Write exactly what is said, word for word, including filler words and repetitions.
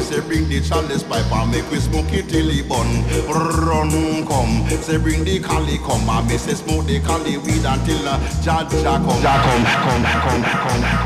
say bring the chalice pipe and make we smoke it till it burn. Run come, say bring the cali come and me say smoke the cali weed until uh, Jah Jah come. Jah come, come, come, come.